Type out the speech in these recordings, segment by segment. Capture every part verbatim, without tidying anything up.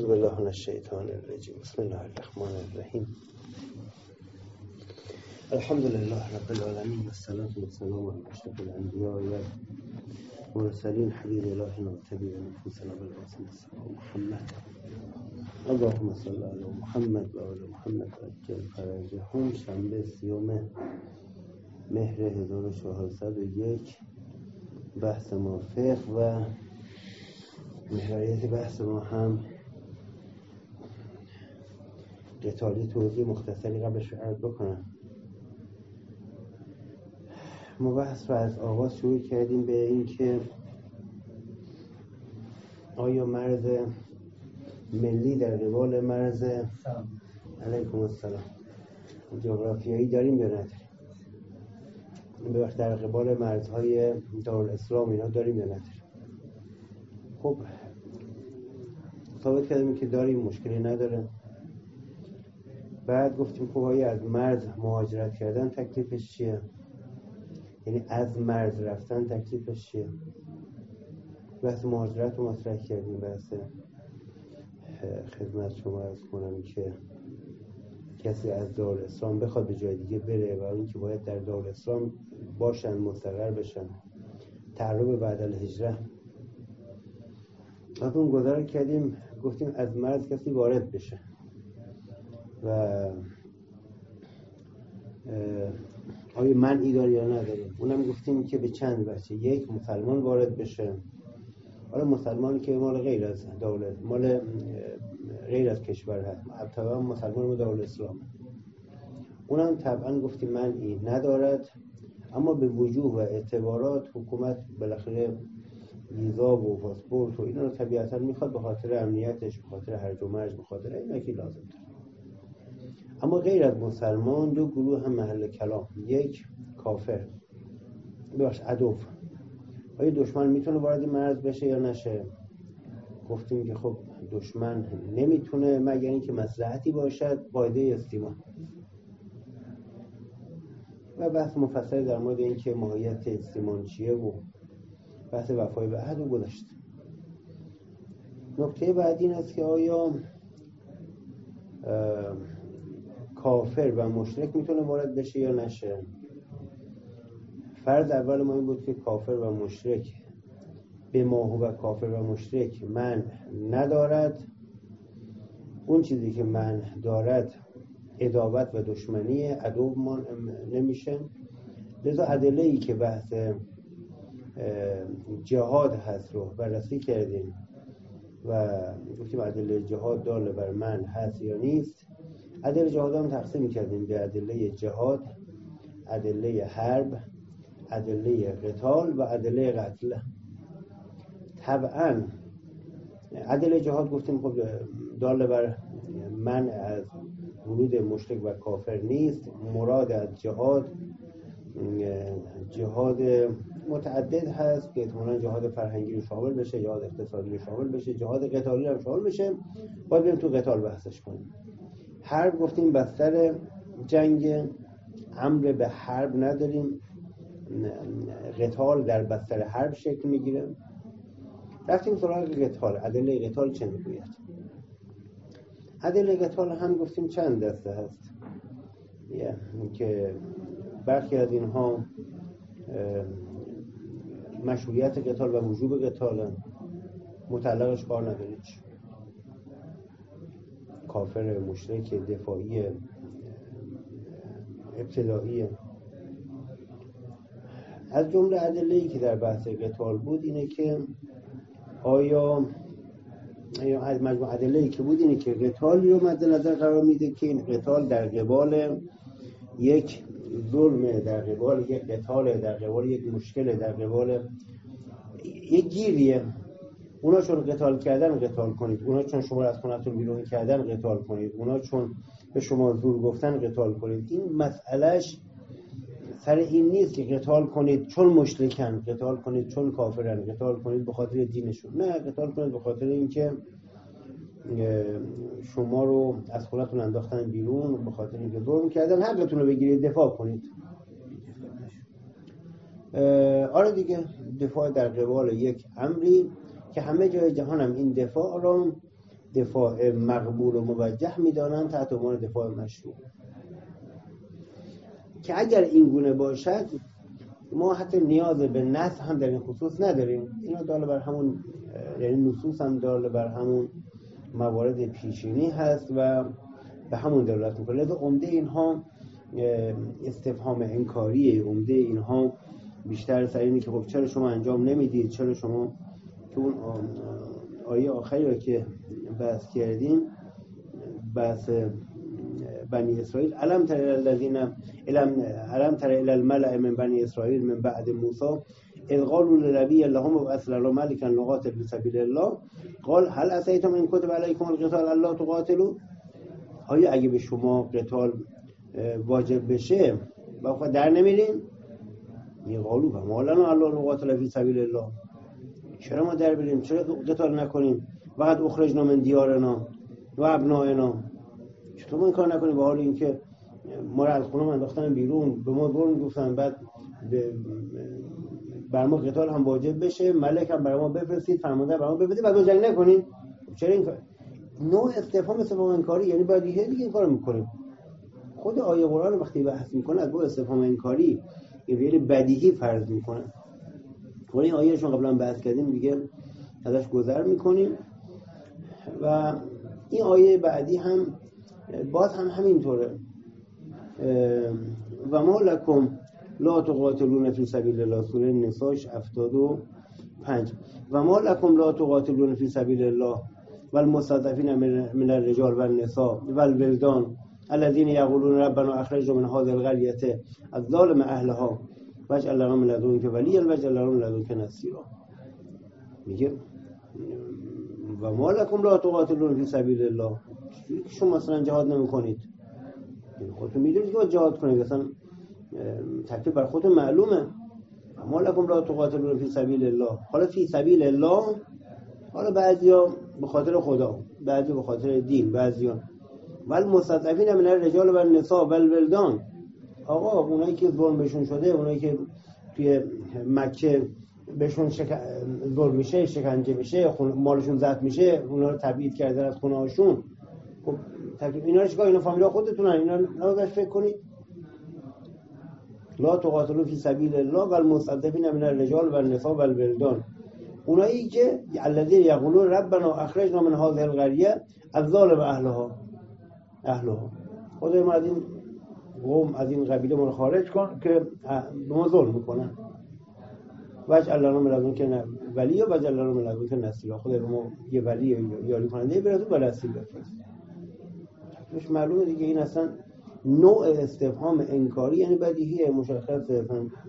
اعوذ بالله من الشیطان الرجیم. بسم الله الرحمن الرحیم. الحمد لله رب العالمین و الصلاة والسلام علی اشرف الانبیاء و المرسلین حبیب الله ناطبی و نفوسنا بالقاسم الصفا محمد. اللهم صل علی محمد و آل محمد و عجل فرجهم. شنبه سیوم مهر هزار و چهارصد و یک. بحث ما فقه و محوریت بحث ما هم قتالی. توضیح مختصری قبلش عرض بکنم. ما بحث رو از آغاز شروع کردیم به این که آیا مرز ملی در قبال مرز علیکم السلام جغرافیایی داریم یا نداریم؟ به وقت در قبال مرزهای دارالاسلام اینا داریم یا نداریم؟ خب ثابت کردیم که داریم، مشکلی نداره. بعد گفتیم خب آیا از مرز مهاجرت کردن تکلیفش چیه؟ یعنی از مرز رفتن تکلیفش چیه؟ بحث مهاجرت رو مطرح کردیم. بحث خدمت شما عرض کنم که کسی از دارالاسلام بخواد به جای دیگه بره و اون که باید در دارالاسلام باشن، مستقر بشن، تعرب بعد الهجره. بعد اون گذار کردیم گفتیم از مرز کسی وارد بشه و آیا منعی داره یا نداره. اونم گفتیم که به چند وجه. یک، مسلمان وارد بشه، حالا مسلمانی که مال غیر از دولت، مال غیر از کشور هست، طبعا مسلمان دارالاسلام، اونم طبعا گفتیم منعی ندارد. اما به وجوه و اعتبارات حکومت بالاخره ویزا و پاسپورت و اینا رو طبیعتا میخواد به خاطر امنیتش، به خاطر هرج و مرج، به خاطر اینا که لازم داره. اما غیر از مسلمان دو گروه هم محل کلام. یک، کافر، ببخش عدو. آیا دشمن میتونه وارد مرز بشه یا نشه؟ گفتیم که خب دشمن نمیتونه مگر اینکه مصلحتی باشد، قاعده استیمان. و بحث مفصل در مورد اینکه ماهیت استیمان چیه و بحث وفای به عهد رو گذاشت. نکته بعدی این است که آیا کافر و مشرک میتونه وارد بشه یا نشه. فرض اول ما این بود که کافر و مشرک به ما هو کافر و مشرک من ندارد. اون چیزی که من دارد عداوت و دشمنی، عدو من نمیشه. لذا ادله‌ای که بحث جهاد هست رو بررسی کردیم و گفتیم ادله جهاد دال بر من هست یا نیست. ادله جهاد هم تقسیم کردیم به ادله جهاد، ادله حرب، ادله قتال و ادله قتل. طبعا ادله جهاد گفتیم خب دال بر من از ورود مشرک و کافر نیست. مراد از جهاد جهاد متعدد هست که احتمالاً جهاد فرهنگی رو شامل بشه، جهاد اقتصادی رو شامل بشه، جهاد قتالی رو شامل بشه. باید بریم تو قتال بحثش کنیم. حرب گفتیم بستر جنگ، امر به حرب نداریم، قتال در بستر حرب شکل میگیره. رفتیم سراغ قتال. ادله قتال چه میگوید؟ ادله قتال هم گفتیم چند دسته هست yeah. که برخی از اینها مشروعیت قتال و وجوب قتال، متعلقش کار ندارید. کافر مشرک دفاعی ابتدایی. از جمله ادله‌ای که در بحث قتال بود اینه که آیا یا از مجموع ادله‌ای که بود اینه که قتالی رو مد نظر قرار میده که این قتال در قبال یک ظلم، در قبال یک قتال، در قبال یک مشکل، در قبال یک گیریه. اونا چون قتال کردن قتال کنید، اونا چون شما از خونتون بیرون کردن قتال کنید، اونا چون به شما زور گفتن قتال کنید. این مسئلهش سر این نیست که قتال کنید چون مشرکن، قتال کنید چون کافرن، قتال کنید به خاطر دینشون. نه، قتال کنید به خاطر اینکه شما رو از خونتون انداختن بیرون، به خاطر اینکه ظلم کردن، حقتون رو بگیرید، دفاع کنید. آره دیگه، دفاع در قبال یک امری که همه جای جهان هم این دفاع رو دفاع مقبول و موجه میدانند تحت عنوان دفاع مشروع، که اگر این گونه باشد ما حتی نیاز به نص هم در این خصوص نداریم. اینا داله بر همون، یعنی نصوص هم داله بر همون موارد پیشینی هست و به همون دلالت میکنه. لذا عمده اینها استفهام انکاریه. عمده اینها بیشتر سر اینه که خب چرا شما انجام نمیدید، چرا شما، که اون آیه آخری رو که بحث کردیم، بحث بنی اسرائیل، الم تر الذین الم الم تر الی الملأ من بنی اسرائیل من بعد موسی اذ قالوا لنبی لهم ابعث لنا ملکا نقاتل فی سبیل الله قال هل عصیتم ان کتب علیکم القتال الا تقاتلوا. آیا اگه به شما قتال واجب بشه واقعا در نمیرین؟ میقالو و ما لنا الا نقاتل فی سبیل الله، چرا ما در بریم، چرا قتال نکنیم؟ وقت اخرجنا من دیارنا و ابنائنا، چطور ما این کار نکنیم به حال اینکه ما را از خونه انداختن بیرون، به ما ظلم گفتن، بعد بر ما قتال هم واجب بشه، ملک هم برای ما بفرستید، فرمانده برای ما بفرستید، بعد ما جنگ نکنیم؟ چرا این کار؟ نوع استفهام استفهام انکاری، یعنی بدیهیه دیگه این کارو میکنیم. خود آیه قرآن وقتی بحث میکنه از با استفهام انکاری یعنی بدیهی فرض میکنه. ولی این آیه شما قبلا بحث کردیم دیگه ازش گذر میکنیم. و این آیه بعدی هم باز هم همینطوره، و ما لکم لا تقاتلون فی سبیل الله، سوره نساء هفتاد و پنج. و ما لکم لا تقاتلون فی سبیل الله والمستضعفین من الرجال والنساء والولدان الذين يقولون ربنا اخرجنا من هذه القرية الظالم اهلها واجعل لنا من لدنك وليا واجعل لنا من لدنك نصيرا. میگه و ما لکم لا تقاتلون فی سبیل الله، شما مثلا جهاد نمیکنید، خودتون میدونید که باید جهاد کنید، مثلا تکلیف بر خودتون معلومه. ما لکم لا تقاتلون فی سبیل الله، حالا فی سبیل الله، حالا بعضیا به خاطر خدا، بعضی به خاطر دین، بعضیا ول مستضعفین من الرجال و النساء و الولدان. آقا اونایی که ظلم بهشون شده، اونایی که توی مکه بهشون شک... ظلم میشه، شکنجه میشه، خون... مالشون ضبط میشه، اونا رو تبعید کردن از خونه هاشون، خب تکلیف اینا رو چیکار؟ اینا فامیلا خودتونن، اینا نباید فکر کنید. لا تقاتلوا فی سبیل الله والمستضعفین من الرجال و النساء و الولدان، اونایی که الذین یقولون ربنا اخرجنا من هذه القرية الظالم اهلها اهلها، خدای ما از این قوم، از این قبیله ما رو خارج کن که به ما ظلم میکنن. واجعل لنا من لدنک ولیا واجعل لنا من لدنک نصیرا، خدای به ما یه ولی یاری کننده برسون و نصیر بفرست. مش معلومه دیگه این اصلا نوع استفهام انکاری، یعنی بدیهی مشخصه.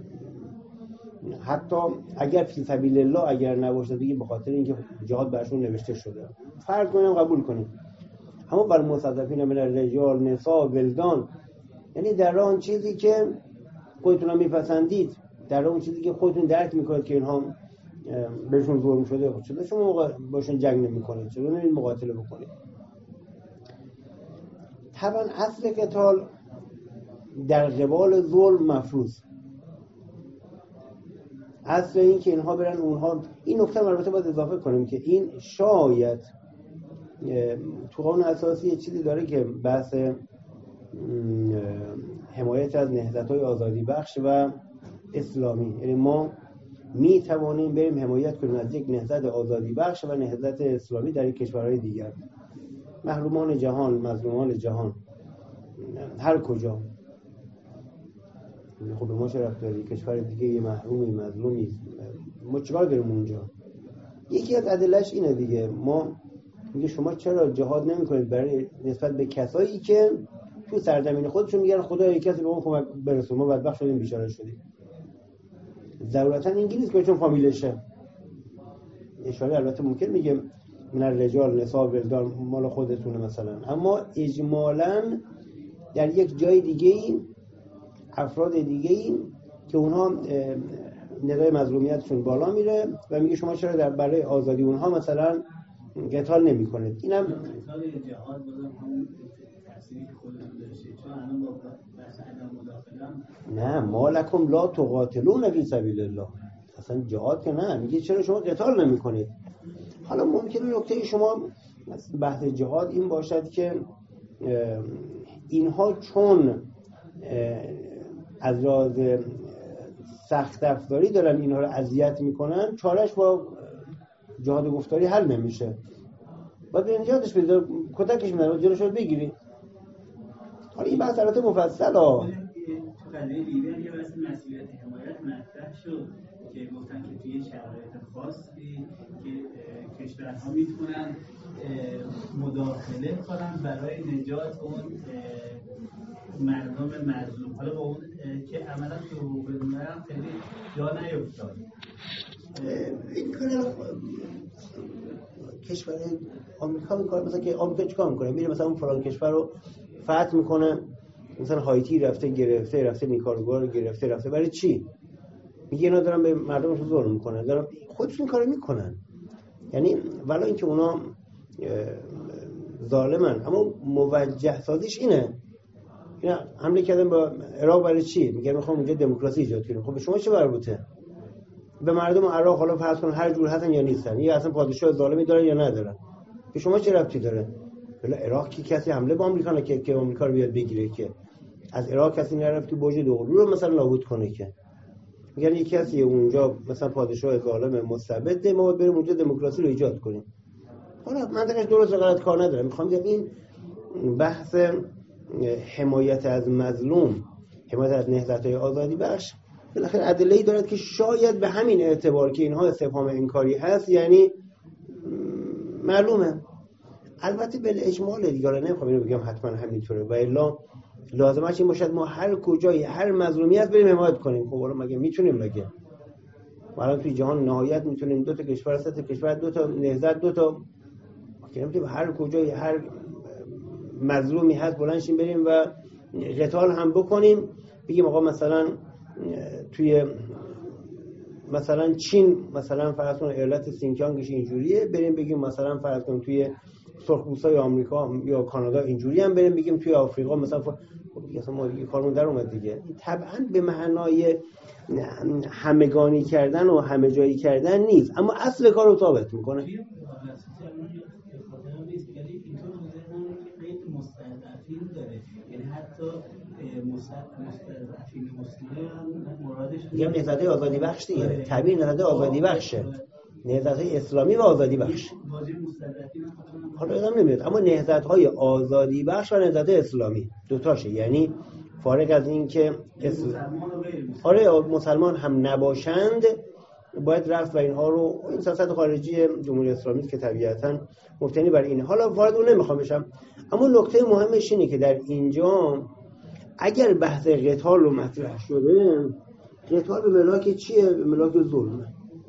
حتی اگر فی سبیل الله اگر نباشه دیگه به خاطر اینکه جهاد برشون نوشته شده، فرض کنیم قبول کنیم، اما بر مستضعفین من الرجال نساء ولدان، یعنی در آن چیزی که خودتون هم میپسندید، در اون چیزی که خودتون درک میکنید که اینها بهشون ظلم شده، چرا شما باشون جنگ نمیکنید؟ چرا نمیدید مقاتله بکنید؟ طبعا اصل قتال در قبال ظلم مفروض، اصل این که اینها برن اونها، این نکته البته باید اضافه کنیم که این شاید تو قانون اساسی یه چیزی داره که بحث حمایت از نهضت‌های آزادی بخش و اسلامی، یعنی ما می توانیم بریم حمایت کنیم از یک نهضت آزادی بخش و نهضت اسلامی در یک کشورهای دیگر، محرومان جهان، مظلومان جهان، هر کجا. خب ما چه رفت داری کشور دیگه یه محرومی مظلومی، ما چیکار داریم اونجا؟ یکی از ادله‌اش اینه دیگه، ما میگه شما چرا جهاد نمی‌کنید برای نسبت به کسایی که تو سرزمین خودشون میگن خدا یک کسی به اون کمک برسونه، ما بدبخت شدیم بیچاره شدیم. ضرورتا انگلیس که چون فامیلشه، اشاره البته ممکن میگه من الرجال نساء ولدان مال خودتونه مثلا، اما اجمالاً در یک جای دیگه‌ای افراد دیگه‌ای که اونها ندای مظلومیتشون بالا میره و میگه شما چرا در برای آزادی اونها مثلا قتال نمی‌کنید. اینم قتال جهاد بازم همون تأثیری که خودتون داشته، چون الان با بحث عدم مداخله نه ما لکم لا تقاتلون فی سبیل الله، اصلا جهاد که نه، میگه چرا شما قتال نمی‌کنید. حالا ممکنه نکته شما بحث جهاد این باشد که اینها چون از راز سخت افزاری دارن اینها رو اذیت میکنن، چارش با جهاد گفتاری حل نمیشه. باید به نجاتش بدید، کتکش میدن، جلوش رو بگیری. حالا این بحث البته مفصل ها. تو قضیه لیبی یه بحث مسئولیت حمایت مطرح شد که گفتن که توی شرایط خاصی که کشورها میتونن مداخله کنن برای نجات اون مردم مظلوم. حالا با اون که عملا تو حقوق بین‌الملل خیلی جا نیفتاد. این کار کشور آمریکا میکنه، مثلا که آمریکا چیکار میکنه؟ میره مثلا اون فلان کشور رو فتح میکنه، مثلا هایتی رفته گرفته، رفته نیکاراگوآ رو گرفته رفته. برای چی؟ میگه اینا دارن به مردمشون ظلم میکنن. دارن خودشون کارو میکنن. یعنی ولی اینکه اونا ظالمن، اما موجه سازیش اینه. اینا حمله کردن با عراق برای چی؟ میگن میخوام اونجا دموکراسی ایجاد کنیم. خب به شما چه مربوطه؟ به مردم عراق حالا فرض کن هر جور هستن یا نیستن، یا اصلا پادشاه ظالمی دارن یا ندارن، به شما چه ربطی داره؟ بله عراق کی کسی حمله به آمریکا نکرد که آمریکا رو بیاد بگیره؟ که از عراق کسی نرفت که برج دوقلو رو مثلا نابود کنه. که میگن یک کسی اونجا مثلا پادشاه ظالم مستبد، ما باید بریم اونجا دموکراسی رو ایجاد کنیم. حالا منطقش درست و غلط کار نداره. میخوام بگم این بحث حمایت از مظلوم، حمایت از نهضت‌های آزادی بخش بالاخره ادله‌ای دارد که شاید به همین اعتبار که اینها استفهام انکاری هست، یعنی معلومه. البته به اجمال دیگه نمیخوام اینو بگم حتما همینطوره، و الا لازمش این باشد ما هر کجای هر مظلومیت بریم حمایت کنیم. خب حالا مگه میتونیم؟ مگه الان توی جهان نهایت میتونیم دو تا کشور، سه تا کشور، دو تا نهضت، دو تا که هر کجای هر مظلومی هست بلند شیم بریم و قتال هم بکنیم. بگیم آقا مثلا توی مثلا چین مثلا فرض کن ایالت سینکیانگش اینجوریه، بریم بگیم مثلا فرض کن توی سرخپوستای آمریکا یا کانادا اینجوری هم بریم بگیم توی آفریقا مثلا ف... خب دیگه اصلا ما دیگه کارمون در اومد دیگه. طبعا به معنای همگانی کردن و همه جایی کردن نیست، اما اصل کار رو ثابت میکنه. مستضعفین مسلمان مرادش میگم نهضت آزادی بخش دیگه، تعبیر نهضت آزادی بخشه، نهضت اسلامی و آزادی بخش. حالا یادم نمیاد، اما نهضت های آزادی بخش و نهضت اسلامی دوتاشه. یعنی فارغ از این که اسلام آره مسلمان هم نباشند باید رفت و اینها رو، این سیاست خارجی جمهوری اسلامی است که طبیعتاً مبتنی بر این. حالا وارد اون نمیخوام بشم، اما نکته مهمش اینه که در اینجا اگر بحث قتال رو مطرح شده، قتال به ملاک چیه؟ به ملاک ظلمه.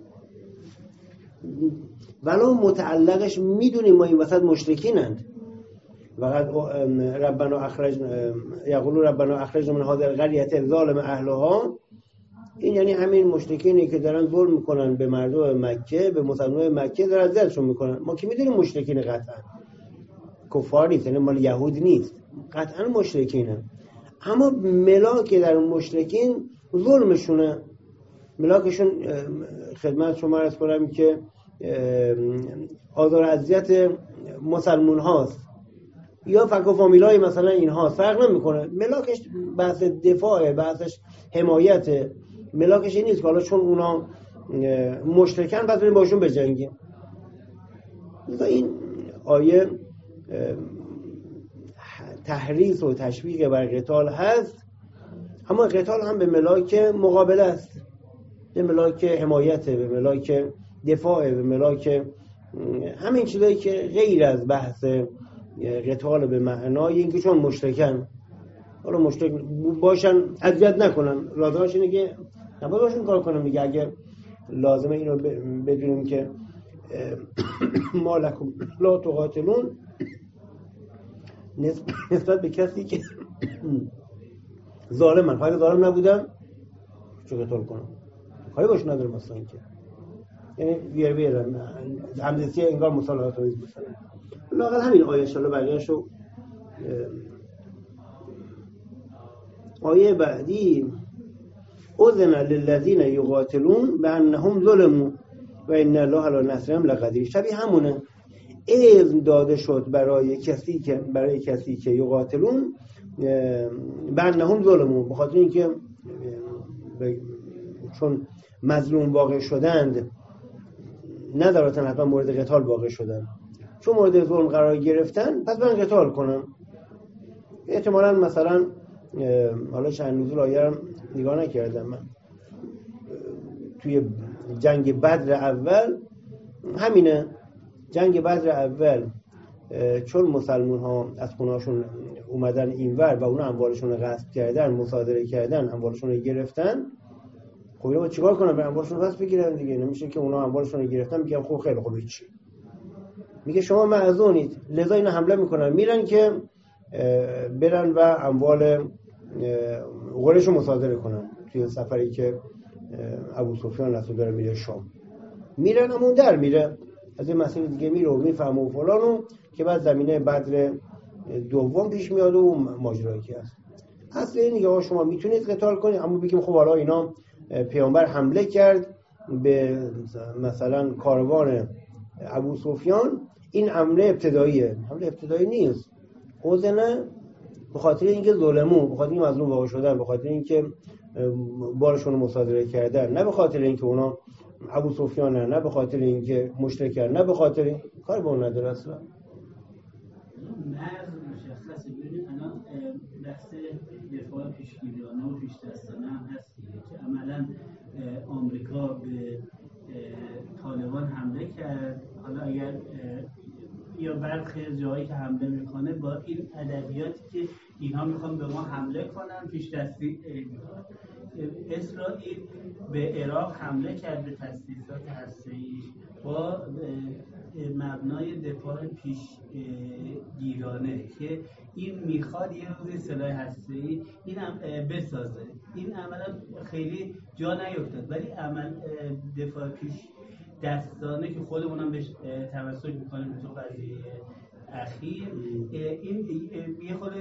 ولو متعلقش میدونیم ما این وسط مشرکینند. وقد ربنا اخرج یقولون ربنا اخرجنا من هذه القرية ظالم اهلها، این یعنی همین مشرکینی که دارن ظلم میکنن به مردم مکه، به مسلمانان مکه دارن اذیتشون میکنن. ما که میدونیم مشرکین قطعا کفار نیست، یعنی مال یهود نیست، قطعا مشرکینه. اما ملاک در مشرکین ظلمشونه. ملاکشون خدمت شما عرض کنم که آزار و اذیت مسلمون هاست یا فک و فامیلای مثلا این ها، فرق نمیکنه. ملاکش بحث دفاعه، بحثش حمایته. ملاکش این نیست که حالا چون اونا مشرکن پس بریم باشون بجنگیم. این آیه تحریض و تشویق بر قتال هست، اما قتال هم به ملاک مقابله است، به ملاک حمایته، به ملاک دفاعه، به ملاک همین چیزایی که غیر از بحث قتال به معنای اینکه چون مشرکن حالا مشرک باشن اذیت نکنن. لازمش اینه که نباید باشون کار کنن. میگه اگه لازمه اینو بدونیم که ما لکم لا تقاتلون، نسبت به کسی که ظالمن، خواهی ظالم نبودن چه قتال کنم؟ خواهی باش نداره مثلا اینکه یعنی بیار بیارن همدستی انگار مصالحات رویز مثلا لاغل همین آیه انشاءالله بقیه‌شو. آیه بعدی اذن للذین یقاتلون بانهم ظلموا و ان الله علی نصرهم لقدیر، شبیه همونه. اذن داده شد برای کسی که برای کسی که یقاتلون بانهم ظلمون، به خاطر اینکه چون مظلوم واقع شدند نه ضرورتاً حتما مورد قتال واقع شدن، چون مورد ظلم قرار گرفتن پس من قتال کنم. احتمالاً مثلا حالا چند نزول آیه رو نگاه نکردم من، توی جنگ بدر اول همینه، جنگ بدر اول چون مسلمان ها از خونهاشون اومدن اینور و اونا اموالشون رو غصب کردن، مصادره کردن، اموالشون رو گرفتن، خب اینا چیکار کنن؟ به اموالشون پس بگیرن دیگه. نمیشه که اونا اموالشون رو گرفتن میگن خب خیلی خوبه چی، میگه شما معذونید، لذا اینا حمله میکنن، میرن که برن و اموال قریش رو مصادره کنن. توی سفری که ابو سفیان رسول داره میره شام، میرن همون در میره از این مسیر دیگه میره و میفهمه و فلانو که بعد زمینه بدر دوم پیش میاد و ماجرایی که هست. اصل این دیگه شما میتونید قتال کنید، اما بگیم خب حالا اینا پیامبر حمله کرد به مثلا کاروان ابو سفیان، این حمله ابتداییه. حمله ابتدایی نیست، خوزنه به خاطر اینکه ظلمو، به خاطر اینکه مظلوم واقع شدن، به خاطر اینکه بارشون رو مصادره کردن، نه به خاطر اینکه اونا ابو سفیان، نه به خاطر اینکه مشرکن، نه به خاطر این کار به اون نداره اصلا. مرز مشخصه. ببینید الان بحث دفاع پیشگیریانه و پیش‌دستانه هم هست که عملاً آمریکا به طالبان حمله کرد. حالا اگر یا برخی جایی که حمله میکنه با این ادبیاتی که اینها میخوان به ما حمله کنن پیش‌دستی میکنن. اسرائیل به عراق حمله کرد به تاسیسات هسته‌ایش با مبنای دفاع پیشگیرانه که این میخواد یه روزی سلاح هسته‌ای این هم بسازه. این عملا خیلی جا نیفتاد، ولی عمل دفاع پیش دستانه که خودمونم بهش توسل میکنیم تو قضیه اخیر، این یه خود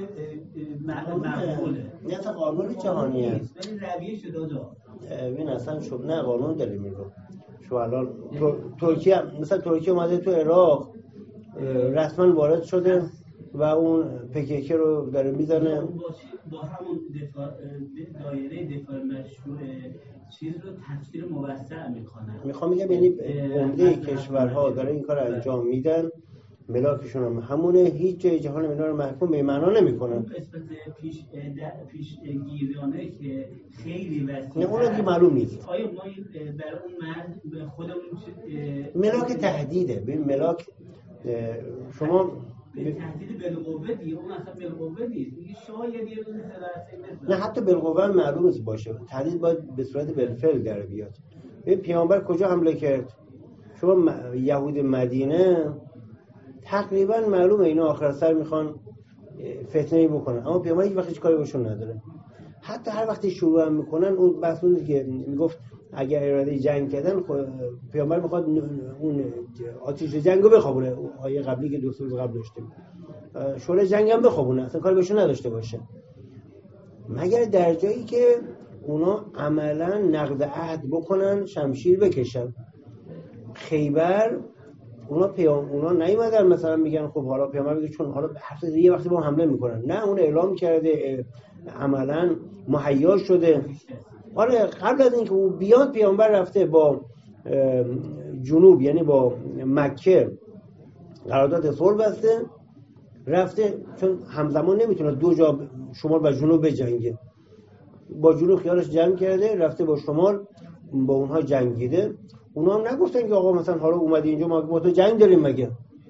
معقوله، نه تا قانون جهانیه، ولی رویه شده جا این اصلا شد نه قانون داریم میگو. شو الان ترکیه مثلا ترکیه اومده تو عراق رسما وارد شده و اون پکیکه رو داره میزنه با همون دفاع دایره دفاع مشروع چیز رو تفسیر موسع میکنن. میخوام میگم یعنی عمده کشورها داره این کار انجام میدن، ملاکشون هم همونه، هیچ جای جهان اینا رو محکوم به معنا نمیکنن. قسمت پیش پیش گیریانه که خیلی وسیع، نه اون دیگه معلوم نیست. آیا ما در اون مرد خودمون ملاک تهدیده. ببین ملاک شما تهدید بالقوه دیگه، اون اصلا بالقوه نیست. میگه شاید یه روز سلاح نه حتی بالقوه معلوم نیست باشه. تهدید باید به صورت بالفعل در بیاد. ببین پیامبر کجا حمله کرد؟ شما یهود مدینه تقریبا معلومه اینا آخر سر میخوان فتنه‌ای بکنن، اما پیامبر هیچ وقت هیچ کاری بهشون نداره. حتی هر وقتی شروع هم میکنن اون بحث اون که میگفت اگر اراده جنگ کردن پیامبر میخواد اون آتش جنگو بخوابونه. آیه قبلی که دو سه روز قبل داشتیم شورای جنگ هم بخوابونه، اصلا کاری بهشون نداشته باشه، مگر در جایی که اونا عملا نقض عهد بکنن، شمشیر بکشن. خیبر اونا پیام اونا نیومدن مثلا میگن خب حالا پیامبر میگه چون حالا هفته یه وقتی با هم حمله میکنن، نه اون اعلام کرده، عملا مهیا شده. آره قبل از اینکه اون بیاد پیامبر رفته با جنوب یعنی با مکه قرارداد صلح بسته، رفته چون همزمان نمیتونه دو جا شمال و جنوب بجنگه، با جنوب خیالش جمع کرده رفته با شمال با اونها جنگیده. اونا هم نگفتن که آقا مثلا حالا اومدی اینجا ما با تو جنگ داریم، مگه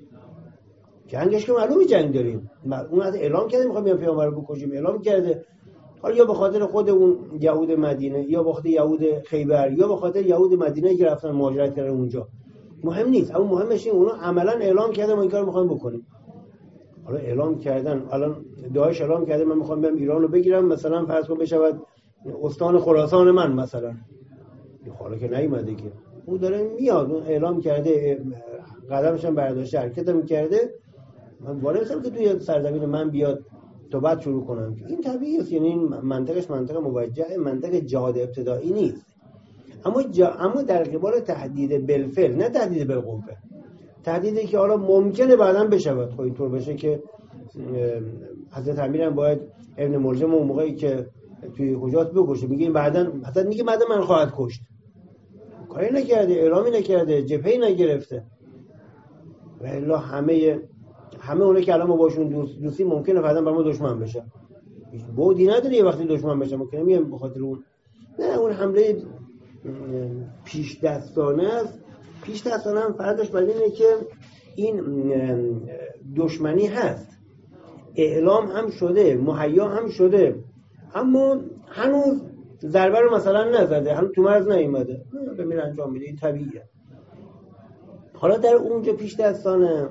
جنگش که معلومه جنگ داریم. اون از اعلام کرده میخوام بیام پیامبر رو بکشیم، اعلام کرده. حالا یا به خاطر خود اون یهود مدینه یا به خاطر یهود خیبر یا به خاطر یهود مدینه که رفتن مهاجرت کردن اونجا، مهم نیست، اما مهمش این اونا عملا اعلام کردن ما این کارو میخوایم بکنیم. حالا اعلام کردن، الان داعش اعلام کرده من میخوام برم ایران رو بگیرم، مثلا فرض کن بشود استان خراسان من مثلا. حالا که نیومده که اون داره میاد، اون اعلام کرده، قدمش هم برداشته، حرکت هم کرده، من وارد میشم که توی سرزمین من بیاد تا بعد شروع کنم. این طبیعی است، یعنی این منطقش منطقه موجهه، منطقه جهاد ابتدایی نیست. اما جا... اما در قبال تهدید بالفعل، نه تهدید بالقوه. تهدیدی که حالا ممکنه بعداً بشود. خب اینطور بشه که حضرت امیر هم باید ابن ملجم اون موقعی که توی حجات بکشه، میگه این بعداً حضرت میگه بعداً من خواهد کشت، کاری نکرده، اعلامی نکرده، جبهه‌ای نگرفته. و الا همه همه اونه که الان ما باشون دوست دوستی ممکنه بعداً با ما دشمن بشه. هیچ بودی نداره یه وقتی دشمن بشه، ممکنه میام به خاطر اون. نه، اون حمله پیش دستانه است. پیش دستانه هم فردش بر اینه که این دشمنی هست، اعلام هم شده، مهیا هم شده، اما هنوز ضربه رو مثلا نزده، هنوز تو مرز نیومده، بمیر انجام میده، این طبیعیه. حالا در اونجا پیش دستانه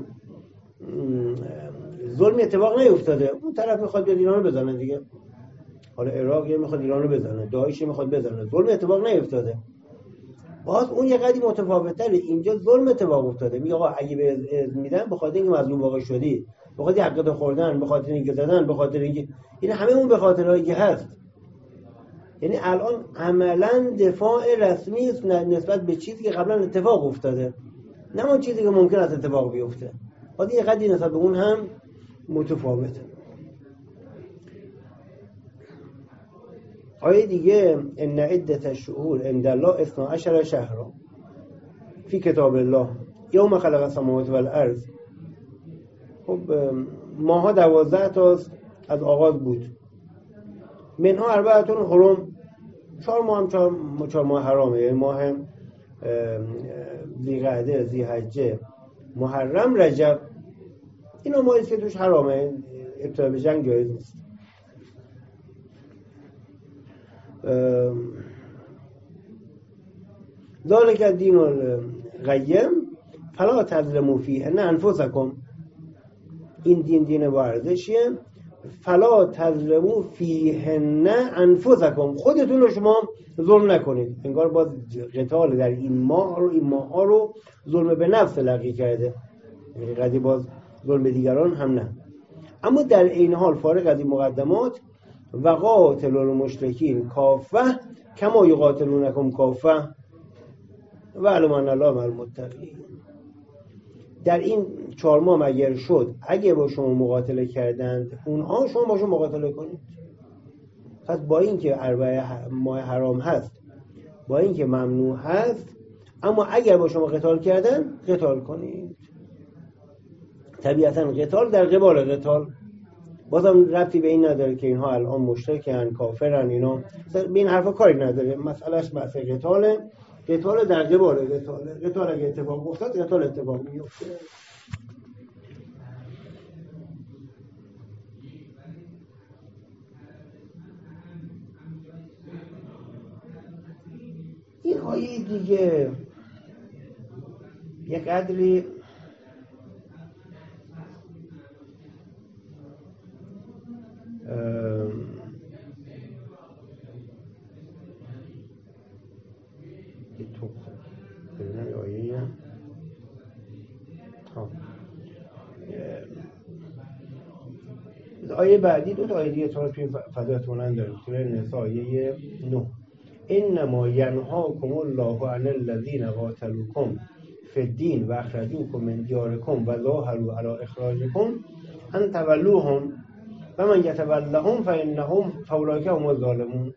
ظلم اتفاق نیفتاده، اون طرف میخواد بیاد ایران رو بزنه دیگه، حالا عراق یه میخواد ایران رو بزنه، داعش میخواد بزنه، ظلم اتفاق نیفتاده. باز اون یه قدری متفاوت‌تره، اینجا ظلم اتفاق افتاده. میگه آقا اگه به اذن میدن به خاطر اینکه مظلوم واقع شدی، به خاطر حقت خوردن، به خاطر اینکه زدن، به خاطر اینکه این همه اون به خاطرایی که هست. یعنی الان عملاً دفاع رسمی است نسبت به چیزی که قبلا اتفاق افتاده، نه اون چیزی که ممکن است اتفاق بیفته. باز یه قدری نسبت به اون هم متفاوته. آیه دیگه ان عدة الشهور عند الله اثنا عشر شهرا فی کتاب الله یوم خلق السماوات والارض. خب ماها دوازده تاست از آغاز بود، منها اربعتون حرم، چهار ماه هم چهار, چهار ماه حرامه، یعنی ماه ذی‌قعده، ذی‌حجه، محرم، رجب، اینا ماهی که توش حرامه، ابتدا به جنگ جایز نیست. ذالک الدین القیم فلا تظلموا فیهن انفسکم. این دین دین با ارزشیه. فلا تظلموا فیهن انفسکم، خودتون رو شما ظلم نکنید. انگار باز قتال در این ماه رو این ماه ها رو ظلم به نفس لقی کرده، یعنی قضیه باز ظلم دیگران هم نه. اما در این حال فارغ از این مقدمات و قاتلوا المشرکین کافه کما یقاتلونکم کافه و علم ان الله مع المتقین. در این چهار ماه اگر شد اگه با شما مقاتله کردند اونها، شما با شما مقاتله کنید. پس با این که اربع ماه حرام هست، با این که ممنوع هست، اما اگر با شما قتال کردن قتال کنید. طبیعتا قتال در قبال قتال، بازم ربطی به این نداره که اینها الان مشرکن، کافرن، اینا به این حرفا کاری نداره. مسئلهش بحث قتاله، قتال در قبال قتاله. قتال اگه اتفاق افتاد قتال اتفاق میفته. این آیه دیگه یک قدری یه تو ببینم آیه ها آیه بعدی دو تا آیه دیگه تا توی فضایتونن داریم. سوره نساء آیه نه انما ینهاکم الله عن الذین قاتلوکم فی الدین و اخرجوکم من دیارکم و ظاهروا علی اخراجکم ان تولوهم و من یتولهم فانهم فاولئک هم الظالمون.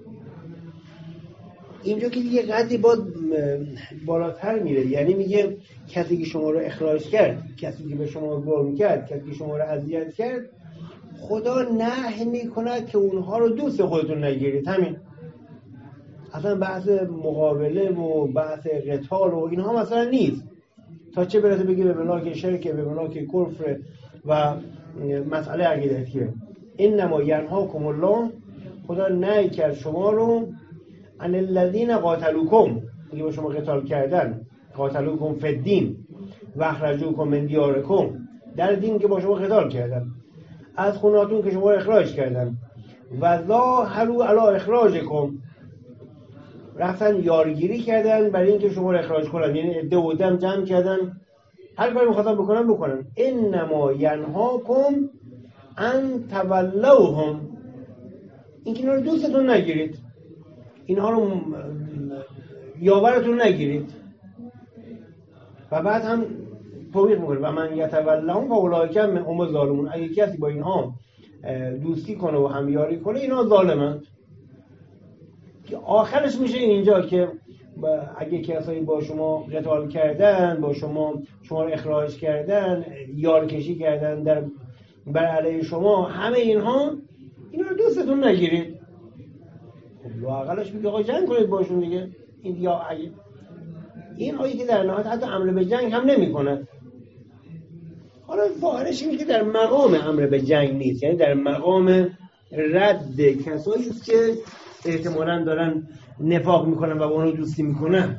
اینجا که دیگه قدری باز بالاتر میره، یعنی میگه کسی که شما رو اخراج کرد، کسی که به شما ظلم کرد، کسی که شما رو اذیت کرد، خدا نهی میکنه که اونها رو دوست خودتون نگیرید. همین اصلا بحث مقابله و بحث قتال و اینها مثلا نیست، تا چه برسه بگه به ملاک شرک، به ملاک کفر و مسئله عقیدتیه. انما ینهاکم الله، خدا نهی کرد شما رو عن الذین قاتلوکم، میگه با شما قتال کردن، قاتلوکم فی الدین و اخرجوکم من دیارکم، در دین که با شما قتال کردن، از خونهاتون که شما رو اخراج کردن، و ظاهروا علی اخراجکم، رفتن یارگیری کردن برای اینکه شما رو اخراج کنن، یعنی عده و دم جمع کردن، هر کاری می‌خواستن بکنن بکنن. انما ینهاکم ان تولوهم، اینکه اینا رو دوستتون نگیرید، اینها رو یاورتون نگیرید، و بعد هم توبیخ میکنه و من یتولهم فاولئک هم الظالمون. اگه کسی با اینها دوستی کنه و همیاری کنه اینا ظالمند. که آخرش میشه اینجا که اگه کسایی با شما قتال کردن، با شما شما رو اخراج کردن، یارکشی کردن در بر علیه شما، همه اینها اینا رو دوستتون نگیرید. خب لااقلش میگه آقا جنگ کنید باشون دیگه. این یا اگه این آیه که در نهایت حتی امر به جنگ هم نمی‌کند. حالا ظاهرش اینه که در مقام امر به جنگ نیست، یعنی در مقام رد کسایی است که احتمالاً دارن نفاق میکنن و با اونو دوستی میکنند.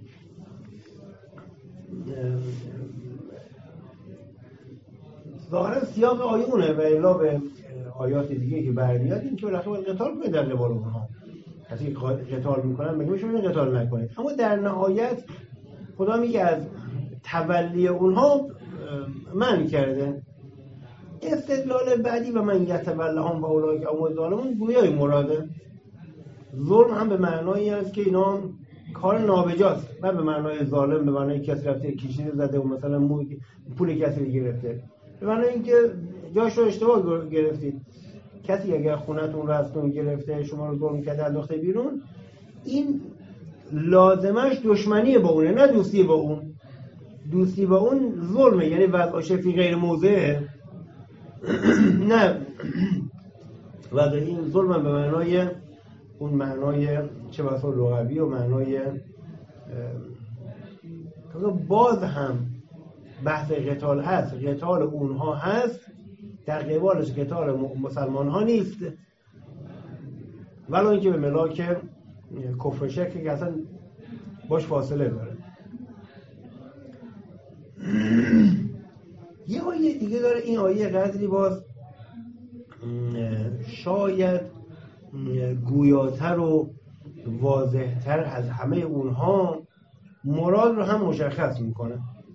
ظاهرا سیاق آیه اونه و الا به آیات دیگه که برمیاد این که بالاخره باید قتال کنید در قبال اونها. کسی قتال میکنن میگه شما قتال نکنید، اما در نهایت خدا میگه از تولی اونها منع کرده. استدلال بعدی و من یتولهم فاولئک هم الظالمون گویای مراده. ظلم هم به معنایی است که اینا کار نابجاست، نه به معنای ظالم به معنای کسی رفته کشیده زده و مثلا پول کسی رو گرفته، به معنای اینکه جاش رو اشتباه گرفتید. کسی اگر خونتون رو از تون گرفته شما رو ظلم کرده انداخته بیرون، این لازمش دشمنی با اونه نه دوستی با اون. دوستی با اون ظلمه، یعنی وضعش فی غیر موضعه. نه وضع این ظلم به معنای اون معنای چه بسا لغوی و معنای باز هم بحث قتال هست، قتال اونها هست، در قبالش قتال مسلمان ها نیست، ولی اینکه به ملاک کفر شرک که اصلا باش فاصله داره. یه آیه دیگه داره، این آیه قدری باز شاید گویاتر و واضحتر از همه اونها مراد رو هم مشخص میکنه.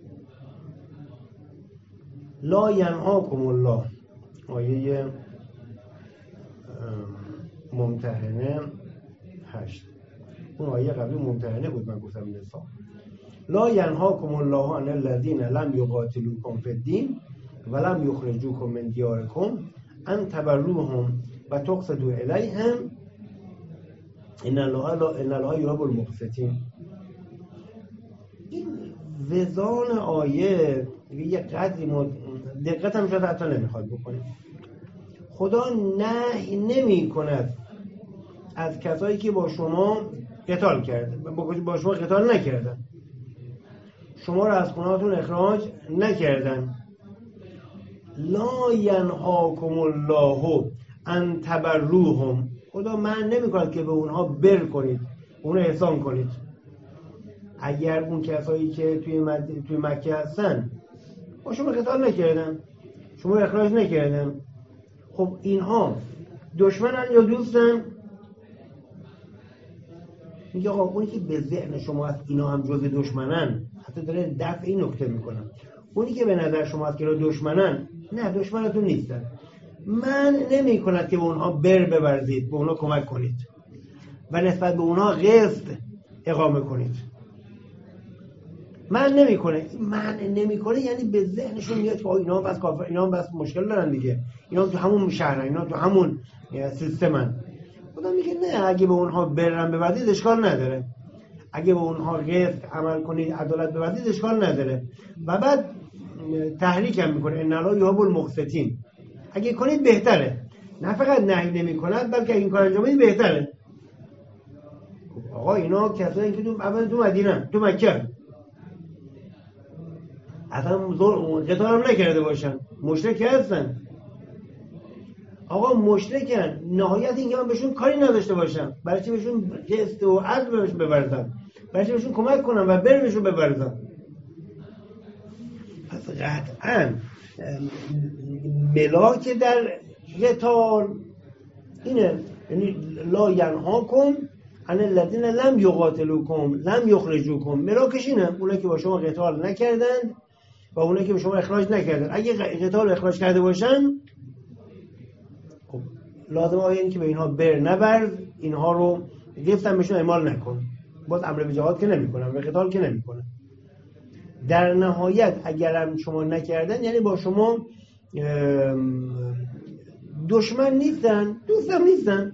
لا ینهاکم الله، آیه ممتحنه هشت. اون آیه قبلی ممتحنه بود، من گفتم نسا. لا ینهاکم الله عن الذین لم یقاتلوکم فی الدین و لم یخرجوکم من دیارکم ان تبروهم و تقسطوا الیهم ان الله ان الله یحب المقسطین. این وزان آیه یه قدری دقت هم شاید حتی نمیخواد بکنیم. خدا نهی نمی کند از کسایی که با شما قتال کرده، با شما قتال نکردن، شما رو از خونهاتون اخراج نکردن. لا ینهاکم الله ان تبروهم، خدا من نمی کند که به اونها بر کنید، اونها احسان کنید. اگر اون کسایی که توی, مد... توی مکه هستن با شما قتال نکردن، شما اخراج نکردن، خب اینها دشمنن یا دوستن؟ میگه آقا اونی که به ذهن شما هست اینا هم جز دشمنن، حتی داره دفع این نکته میکنن. اونی که به نظر شما هست که اینا دشمنن، نه دشمنتون نیستن. من نمی کند که به اونها بر ببرزید، به اونها کمک کنید و نسبت به اونها قسط اقامه کنید. من نمی کنه، من نمی کنه یعنی به ذهنشون میاد که اینا هم بس کافر، اینا هم بس مشکل دارن دیگه، اینا هم تو همون شهرن، اینا تو همون سیستمن. خدا میگه نه، اگه به اونها برن ببرید اشکال نداره، اگه به اونها قسط عمل کنید، عدالت ببرید اشکال نداره. و بعد تحریک هم میکنه ان الله یحب المقسطین، اگه کنید بهتره، نه فقط نهی نمی کند بلکه این کار انجام بدید بهتره. آقا اینا کسایی که تو اول تو مدینه تو مکه اصلا قتال هم نکرده باشن، مشرک هستن. آقا مشرکن، نهایت این که من بهشون کاری نداشته باشم، برای چی بهشون قسط و عدل بهشون ببرزم، برای چی بهشون کمک کنم و برم بهشون ببرزم. پس قطعا ملاک در قتال اینه، یعنی لا ینهاکم عن الذین لم یقاتلوکم لم یخرجوکم، ملاکش اینه، اونایی که با شما قتال نکردن و اونایی که به شما اخراج نکردن. اگه قتال اخراج کرده باشن خب لازم آیه این که به اینها بر نبر، اینها رو گفتن بهشون اعمال نکن. باز امر به جهاد که نمی کنن و قتال که نمی کنن. در نهایت اگرم شما نکردن یعنی با شما دشمن نیستن، دوست هم نیستن.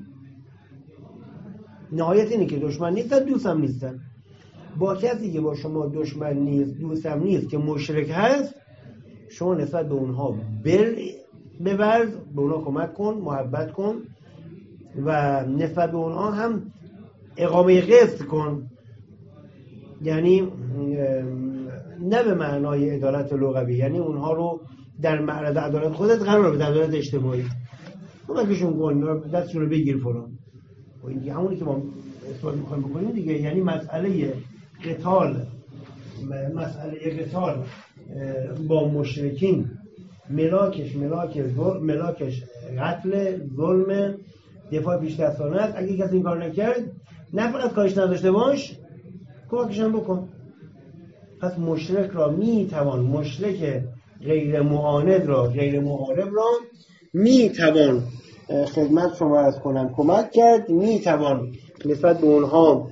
نهایت اینه که دشمن نیستن، دوست هم نیستن. با کسی که با شما دشمن نیست، دوست هم نیست، که مشرک هست، شما نسبت به اونها بر بورز، به اونها کمک کن، محبت کن و نسبت به اونها هم اقامه قسط کن. یعنی نه به معنای عدالت لغوی، یعنی اونها رو در معرض عدالت خودت قرار بده، عدالت اجتماعی. کمکشون کن، دستشون رو بگیر فلان. و این دیگه همونی که ما اثبات می‌خوایم بکنیم دیگه. یعنی مسئله قتال مسئله قتال با مشرکین ملاکش ملاک ظلم، ملاکش قتل، ظلم، دفاع پیش‌دستانه است. اگه کسی این کار نکرد، نه فقط کارش نداشته باش، کمکش هم بکن. پس مشرک را میتوان، مشرک غیر معاند را، غیر محارب را میتوان خدمت شما عرض کنم کمک کرد، میتوان نسبت به اونها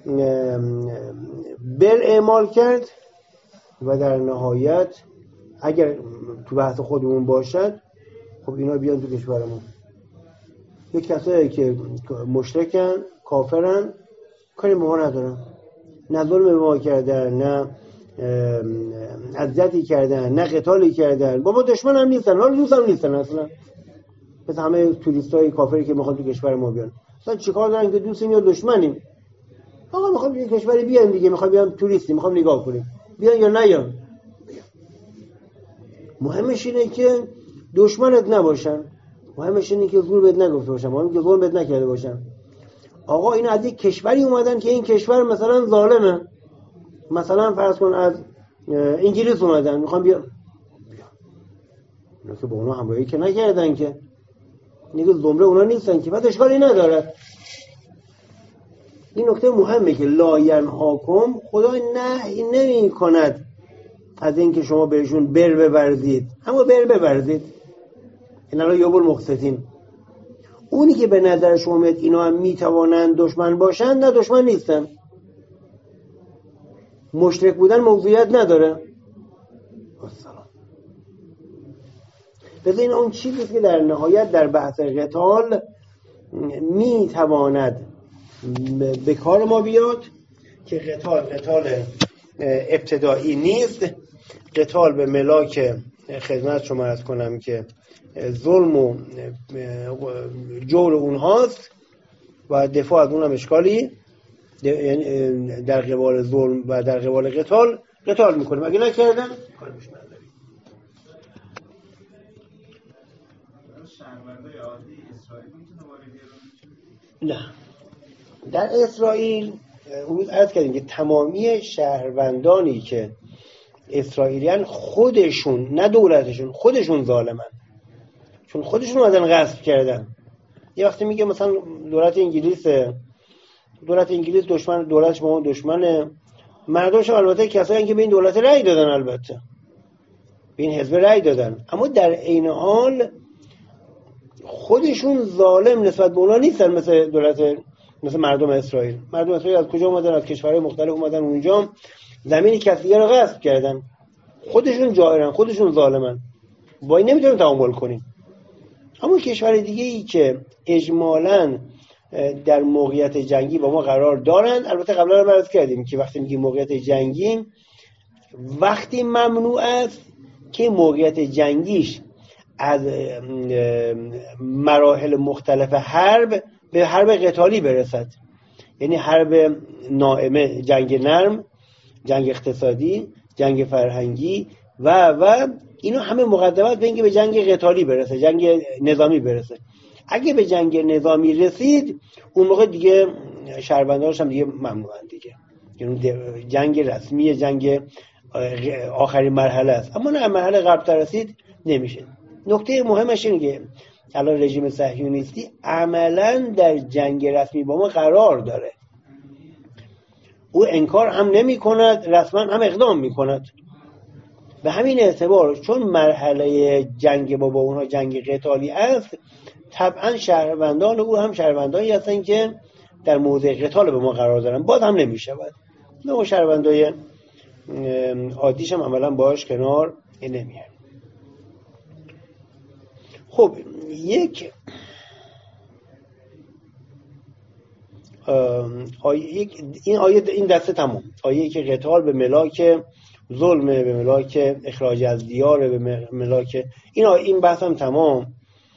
بر اعمال کرد و در نهایت اگر تو بحث خودمون باشد، خب اینا بیان تو کشورمون. یک کسایی که مشرکن، کافرن، کاری ما ندارن، نه ظلم به ما کردن، نه اذیتی کردن، نه قتالی کردن، با ما دشمن هم نیستن، حالا دوست هم نیستن اصلا. مثل همه توریستای کافری که میخوان تو کشور ما بیان، اصلا چیکار دارن که دوستیم یا دشمنیم؟ آقا میخوام تو کشور بیایم دیگه، میخوام بیام توریستی، میخوام نگاه کنیم، بیان یا نیان. مهمش اینه که دشمنت نباشن، مهمش اینه که زور بهت نگفته باشن، مهمه که ظلم بهت نکرده باشن. آقا این از یک کشوری اومدن که این کشور مثلا ظالمه، مثلا فرض کن از انگلیس اومدن میخوام بیان، اونا که با اونا همراهی که نکردن، که دیگه زمره اونا نیستن که، بعد اشکالی نداره. این نکته مهمه که لا ینهاکم، خدا نهی نمی کند از این که شما بهشون بر ببرزید، اما بر ببرزید. این الان یابل مقسطین، اونی که به نظر شما میاد اینا هم میتوانند دشمن باشند، نه دشمن نیستن. مشرک بودن موضوعیت نداره. السلام. بذارین اون چیزی که در نهایت در بحث قتال میتواند به کار ما بیاد، که قتال قتال ابتدایی نیست، قتال به ملاک خدمت شما عرض کنم که ظلم و جور اونهاست و دفاع از اونم اشکالی، یعنی در قبال ظلم و در قبال قتال قتال میکنیم. اگه نکردن کار میشه نداریم. نه، در اسرائیل اون عرض کردیم که تمامی شهروندانی که اسرائیلیان خودشون، نه دولتشون، خودشون ظالمن، چون خودشون اومدن غصب کردن. یه وقتی میگه مثلا دولت انگلیس دولت انگلیس دشمن، دولتش با اون دشمنه، مردمش البته کسایی که به این دولت رأی دادن، البته به این حزب رأی دادن، اما در عین حال خودشون ظالم نسبت به اونا نیستن. مثل دولت، مثل مردم اسرائیل. مردم اسرائیل از کجا اومدن؟ از کشورهای مختلف اومدن اونجا، زمین کسی دیگه رو غصب کردن، خودشون جائرن، خودشون ظالمن، با این نمیتونیم تعامل کنیم. اما کشور دیگه ای که اجمالاً در موقعیت جنگی با ما قرار دارن، البته قبلا هم عرض کردیم که وقتی میگیم موقعیت جنگی، وقتی ممنوع است که موقعیت جنگیش از مراحل مختلف حرب به حرب قتالی برسد، یعنی حرب ناعمه، جنگ نرم، جنگ اقتصادی، جنگ فرهنگی و و اینا همه مقدمات به اینکه به جنگ قتالی برسه، جنگ نظامی برسه. اگه به جنگ نظامی رسید، اون موقع دیگه شهروندانش هم دیگه ممنوعن دیگه، یعنی جنگ رسمی، جنگ آخرین مرحله است. اما نه، مرحله قبل‌تر رسید نمیشه. نکته مهمش اینه که الان رژیم صهیونیستی عملاً در جنگ رسمی با ما قرار داره. او انکار هم نمی کند، رسما هم اقدام می کند. به همین اعتبار چون مرحله جنگ با با اونها جنگ قتالی است، طبعا شهروندان او هم شهروندانی هستن که در موضع قتال به ما قرار دارن، باز هم نمی شود. نه شهروندای عادیش هم عملا باش کنار نمیاد. خب یک آیه این آیه این دسته تمام، آیه که قتال به ملاک ظلم، به ملاک اخراج از دیار، به ملاک این آیه این بحث هم تمام.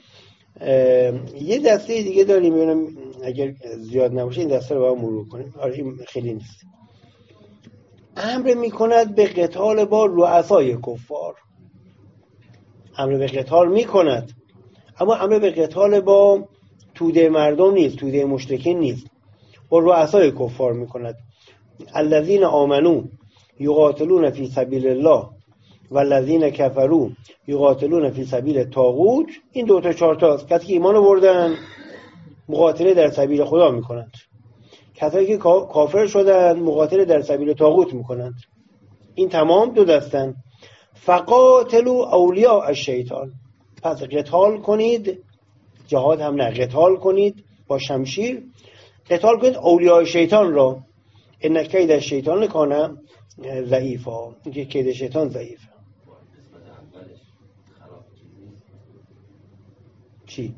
یه دسته دیگه داریم، ببینم اگر زیاد نباشه این دسته رو با هم مرور کنیم. آره این خیلی نیست. امر میکند به قتال با رؤسای کفار، امر به قتال میکند، اما امر به قتال با توده مردم نیست، توده مشرکین نیست، با رؤسای کفار میکند. الذین آمنو یقاتلون فی سبیل الله والذین کفروا یقاتلون فی سبیل الطاغوت. این دو تا چهار تاست. کسی که ایمان آوردن مقاتله در سبیل خدا میکنند، کسایی که کافر شدن مقاتله در سبیل طاغوت میکنند. این تمام دو دستن. فقاتلوا اولیاء الشیطان، پس قتال کنید، جهاد هم نه، قتال کنید با شمشیر، قتال کنید اولیاء شیطان را. ان کید الشیطان کان ضعیفا، اینکه کید شیطان ضعیفه. چی؟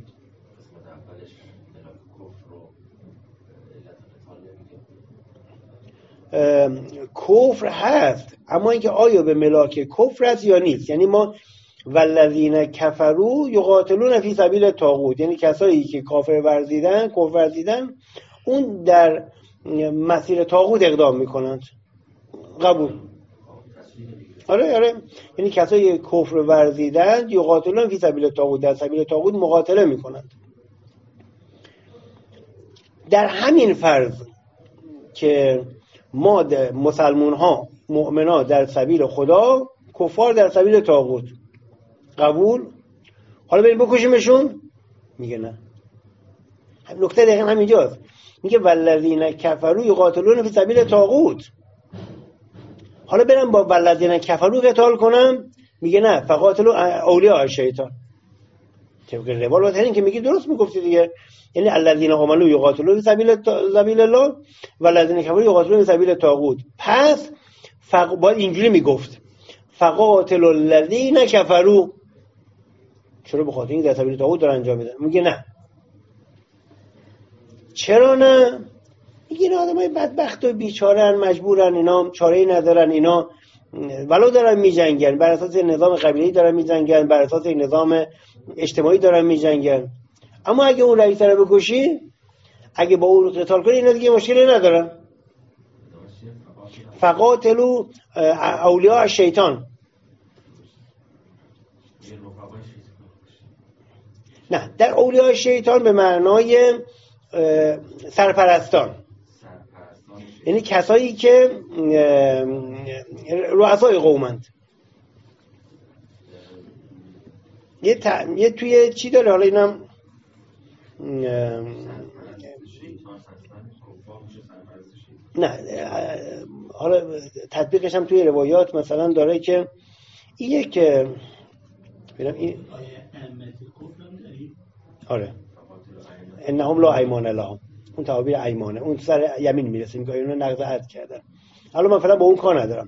کفر هست، اما اینکه آیا به ملاک کفر است یا نیست. یعنی ما والذین کفروا یقاتلون فی سبیل الطاغوت، یعنی کسایی که کافر ورزیدن، کفر ورزیدن، اون در مسیر طاغوت اقدام میکنند. قبول. آره آره، یعنی کسایی کفر ورزیدن یقاتلون فی سبیل الطاغوت، در سبیل طاغوت مقاتله میکنند. در همین فرض که ما مسلمان ها مؤمنان در سبیل خدا، کفار در سبیل طاغوت. قبول؟ حالا بریم بکشیمشون؟ میگه نه. نکته دقیقا همینجاست. میگه والذین کفروا یقاتلون فی سبیل طاغوت. حالا برم با والذین کفروا قتال کنم؟ میگه نه، فقاتلوا اولیاء الشیطان. طبق روال این که میگه درست میگفتی دیگه. یعنی الذین آمنوا یقاتلون فی سبیل سبیل الله والذین کفروا یقاتلون فی سبیل الطاغوت. پس فق... باید اینجوری میگفت فقاتلوا الذین کفروا. چرا؟ به خاطر اینکه در سبیل طاغوت دارن انجام میدن. میگه نه. چرا نه؟ میگه اینا آدمای بدبخت و بیچاره‌ان، مجبورن، اینا چاره‌ای ندارن، اینا ولو دارن میجنگن بر اساس نظام قبیله‌ای، دارن میجنگن بر اساس نظام اجتماعی، دارن میجنگن. اما اگه اون رئیس رو بکشی، اگه با اون قتال کنی، اینا دیگه مشکلی ندارن. فقاتلوا اولیاء الشیطان. نه، در اولیاء شیطان به معنای سرپرستان، یعنی کسایی که رؤسای قومند. یه, ت... یه توی چی داره، حالا اینم نه، حالا تطبیقش هم توی روایات مثلا داره که این یک ببینم این آره انهم لا ایمان لهم، اون تعابیر ایمانه، اون سر یمین میرسیم که اینا نقض عهد کردن. حالا من فعلا با اون کار ندارم.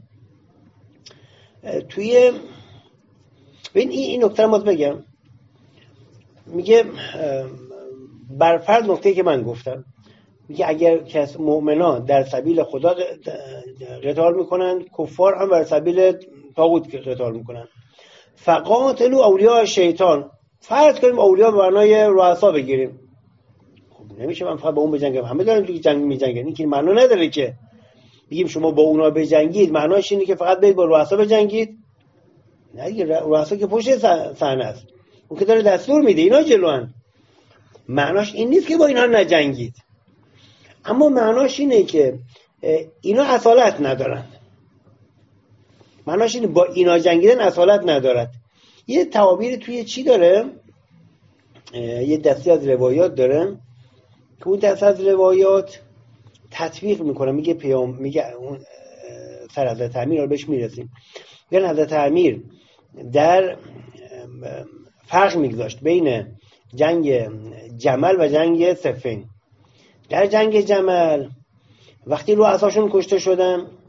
توی ببین این این نکته رو باز بگم. میگه بر فرض نکته که من گفتم، میگه اگر کس مؤمنان در سبیل خدا قتال میکنن، کفار هم بر سبیل طاغوت قتال میکنن. فقاتلوا اولیاء شیطان. فرض کنیم اولیاء به معنای رؤسا بگیریم. خب نمیشه من فقط با اون بجنگم، همه دارن توی جنگ میجنگن. این که معنا نداره که بگیم شما با اونا بجنگید. معناش اینه که فقط برید با رؤسا بجنگید؟ نه دیگه، رؤسا که پشت صحنه است، اون که داره دستور میده، اینا جلوان. معناش این نیست که با اینا نجنگید، اما معناش اینه که اینا اصالت ندارن. معناش اینه با اینا جنگیدن اصالت ندارد. یه تعابیر توی چی داره؟ یه دستی از روایات داره که اون دستی از روایات تطبیق میکنه. میگه پیام میگه اون سر حضرت امیر رو بهش میرسیم. میگن حضرت امیر در فرق میگذاشت بین جنگ جمل و جنگ صفین. در جنگ جمل وقتی رؤساشون کشته شدن،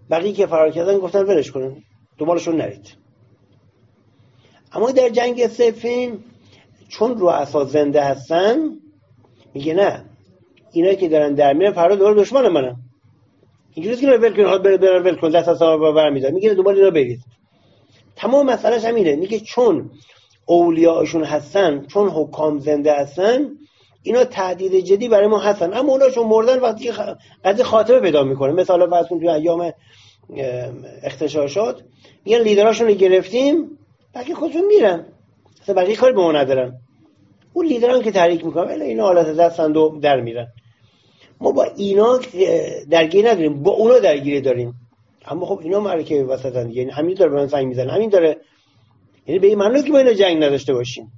بقیه که فرار کردن گفتن ولش کنن، دنبالشون نرید. اما در جنگ صفین چون رؤسا زنده هستن میگه نه، اینا که دارن در میرن فردا دوباره دشمن منن. اینجوریه که ول کن، حالا بره بره ول کن، دست از سر برمی‌داره، میگه دنبال اینا برید. تمام مسئلهش همینه، میگه چون اولیاءشون هستن، چون حکام زنده هستن، اینا تهدید جدی برای ما هستن. اما اونا چون مردن وقتی قضیه خاتمه پیدا میکنه، مثلا فرض کن توی ایام اغتشاشات میگن لیدراشون رو گرفتیم، بقیه خودشون میرن، اصلا بقیه کاری به ما ندارن. اون لیدران که تحریک میکنن الا اینا حالت دستند و در میرن. ما با اینا درگیری نداریم، با اونا درگیری داریم. اما خب اینا معرکه وسطن، یعنی همین داره به من سنگ میزنه، همین داره، یعنی به این معنی که ما اینا جنگ نداشته باشیم.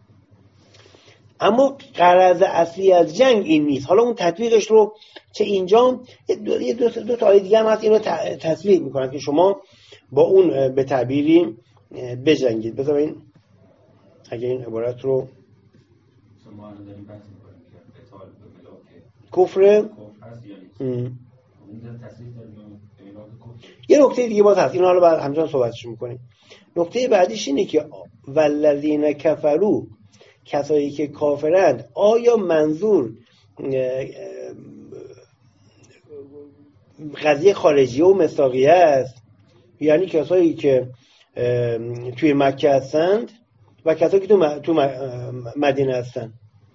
اما غرض اصلی از جنگ این نیست. حالا اون تطبیقش رو چه اینجا دو, دو, دو تا آیه دیگه هم هست اینو تصویب میکنن که شما با اون به تعبیری بجنگید. بذار این اگه این عبارت رو شما الان داریم بحث می‌کنیم که قتال به ملاک کفر کفر هست یا نیست. اون تصریح داریم به ملاک کفر. یه نکته دیگه باز هست، این حالا بعد همچنان صحبتش می‌کنیم. نکته بعدیش اینه که والذین کفروا، کسایی که کافرند، آیا منظور قضیه خارجیه و مصداقیه است، یعنی کسایی که توی مکه هستند و کسایی که تو, تو مدینه هستند؟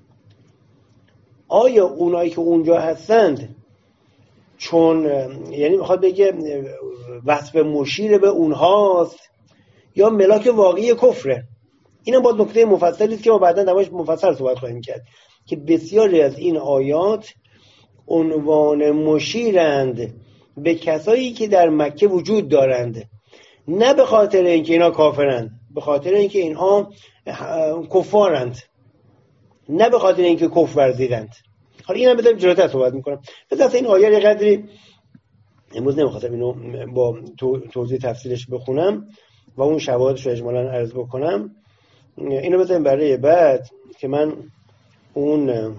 آیا اونایی که اونجا هستند چون یعنی میخواد بگه وصف مشیر به اونهاست یا ملاک واقعی کفره؟ اینم باز نکته مفصلی است که ما بعداً دربارش مفصل صحبت خواهیم کرد که بسیاری از این آیات عنوان مشیرند به کسایی که در مکه وجود دارند، نه به خاطر اینکه اینا کافرند، به خاطر اینکه اینها کفارند، نه به خاطر اینکه کفر ورزیدند. حالا اینم بذاریم جلوتر صحبت میکنم. بذار این آیه یه قدری امروز نمیخواستم اینو با توضیح تفصیلش بخونم و اون شواهدش رو اجمالاً عرض بکنم. اینو بذاریم برای بعد که من اون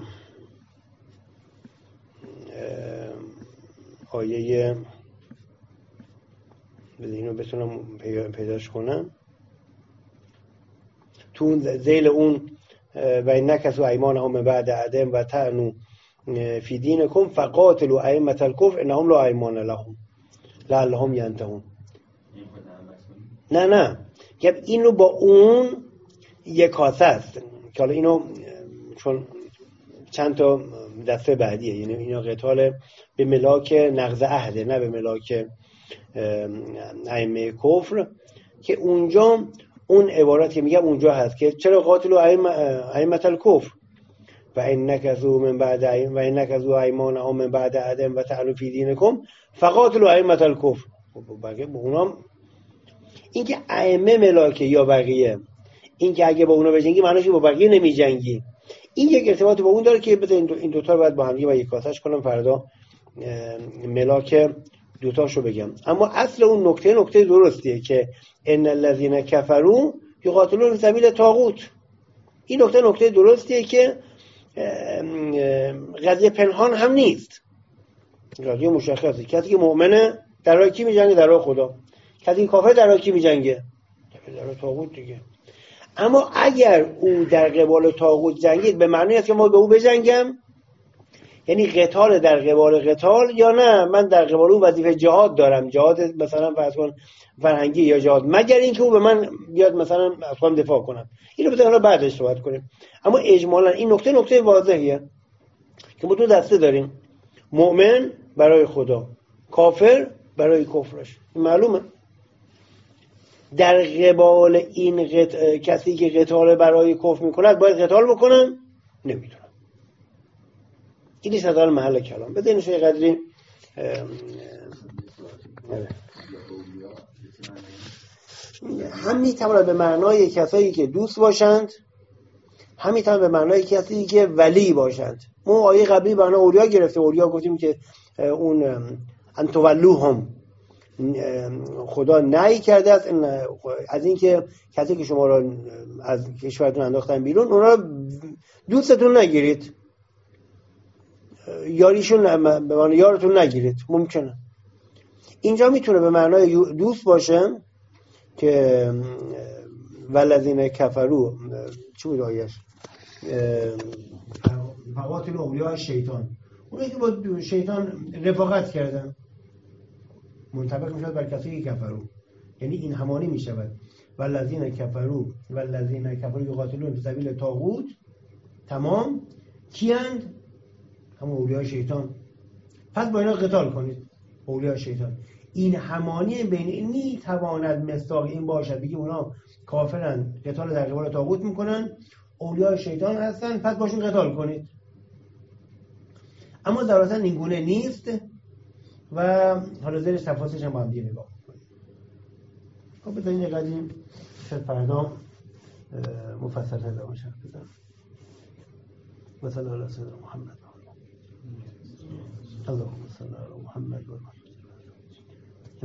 آیه اینو بتونم پیداش کنم تو ذیل اون و این نکسو ایمانهم بعد عدم و تعنو فی دینکم فقاتلوا ائمة الکفر انهم لا ایمان لهم لعلهم ینتهون. نه نه که اینو با اون یک کاسه است که حالا اینو چون چند تا دسته بعدیه، یعنی اینا قتال به ملاک نقض عهده، نه به ملاک ائمه کفر، که اونجا اون عبارت که میگم اونجا هست که چرا قاتلوا ائمة الکفر و ان نکثوا من بعد و ان نکثوا ایمانهم من بعد عدم و طعنوا فی دینکم فقاتلوا ائمة الکفر. بقیه با اونام این که ائمه ملاکه یا بقیه، این که اگه با اونا بجنگی معنیش با بقیه نمی جنگی، این یک ارتباط با اون داره که بذار این دو تا رو باید با هم دیگه با یک کاسش کنم، فردا ملاک دوتاشو بگم. اما اصل اون نکته نکته درستیه که ان الذين كفروا یقاتلون فی سبیل الطاغوت. این نکته نکته درستیه که قضیه پنهان هم نیست، قضیه مشخصه. کسی که مؤمنه در راه کی میجنگه؟ در راه خدا. کسی که کافر در راه کی میجنگه؟ در راه طاغوت دیگه. اما اگر او در قبال طاغوت جنگید به معنی است که ما به او بجنگم، یعنی قتال در قبال قتال، یا نه من در قبال او وظیفه جهاد دارم، جهاد مثلا فرض کن فرهنگی یا جهاد، مگر اینکه او به من بیاد مثلا از خودم دفاع کنم. اینو بذار بعدش صحبت کنیم. اما اجمالا این نکته نکته واضحیه که ما دو دسته داریم، مؤمن برای خدا، کافر برای کفرش. معلومه در قبال این قط... کسی که قتال برای کفر میکند باید قتال بکنن؟ نمیدونم. این نیست از محل کلام. بذارین شوی قدری هم میتواند به معنای کسایی که دوست باشند، هم میتواند به معنای کسی که ولی باشند. ما آیه قبلی به معنای اولیا گرفته، اولیا گفتیم که اون انتولوهم، خدا نهی کرده است از این که کسی که شما را از کشورتون انداختن بیرون اونا دوستتون نگیرید، یاریشون به معنی یارتون نگیرید. ممکنه اینجا میتونه به معنای دوست باشه که والذین کفروا چی بود آیش فقاتل اولیاء شیطان، اونایی که با شیطان رفاقت کردن منطبق میشود بر کسایی که کفروا، یعنی این همانی میشود والذین کفروا والذین کفروا یقاتلون فی سبیل طاغوت. تمام کیند؟ همون اولیاء شیطان. پس با اینا قتال کنید، اولیاء شیطان. این همانی بین این میتواند مصداق این باشد بگی اونا کافرن، قتال در قبال طاغوت میکنن، اولیاء شیطان هستن، پس باشون قتال کنید. اما در اصل این گونه نیست و حالا زیر تفاصیلش هم با هم دیگه نگاه کنید. خب بذارید یه قدیم شاید فردا مفصل تر باشه بزنم. مثلا علی سیدنا محمد اللهم صل علی محمد و